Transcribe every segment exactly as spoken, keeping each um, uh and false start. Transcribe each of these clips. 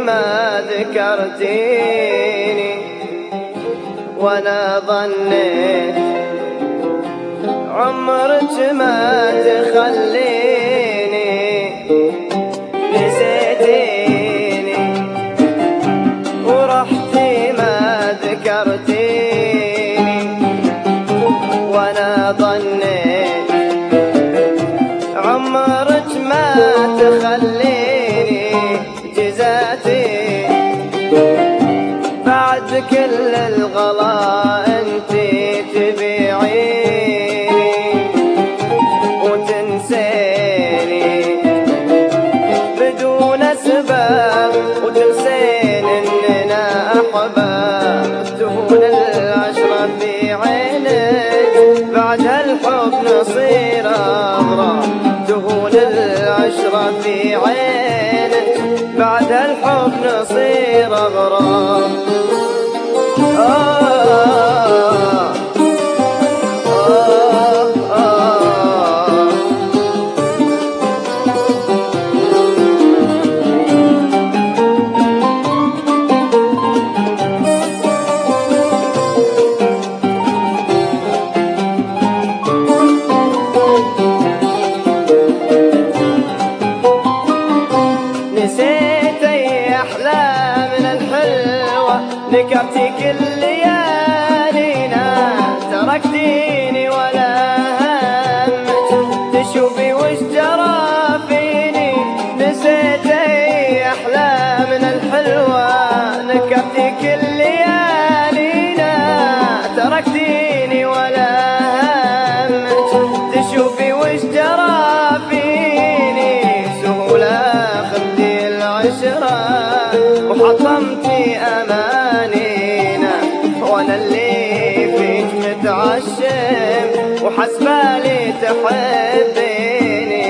ما ذكرتيني وانا ظنيت عمرك ما تخليني. نسيتيني ورحتي ما ذكرتيني وانا ظنيت عمرك ما تخليني. جزاتي بعد كل الغلا انتي تبيعيني وتنسيني بدون اسباب، وتنسين اننا احباب. تهون العشرة في عينك بعد هالحب نصير اغراب. تهون العشرة في عينك بعد هالحب نصير اغراب. آه آه آه نسيت اي احلامنا الحلوة، نكرتي كل ليالينا. تركتيني ولا همك تشوفي وش جرى فيني. نسيت اي احلامنا الحلوة، نكرتي كل ليالينا. تركتيني ولا همك تشوفي وش جرى فيني. سهولة خدتي العشرة وحطمتي امانينا، وانا اللي فيك متعشم وحسبالي تحبيني.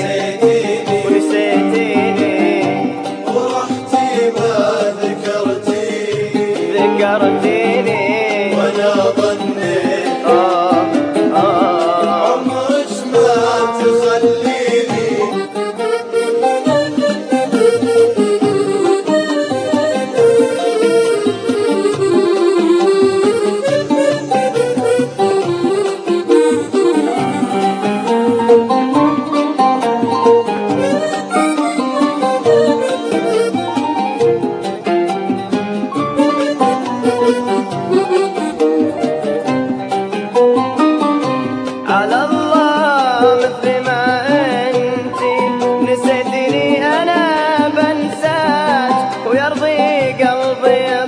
ونسيتيني ورحتي ما ذكرتيني ذكرتيني وانا ظنيت آه آه عمرك ما تخليني. على الله مثل ما انتي نسيتني انا بنساك، ويرضي قلبي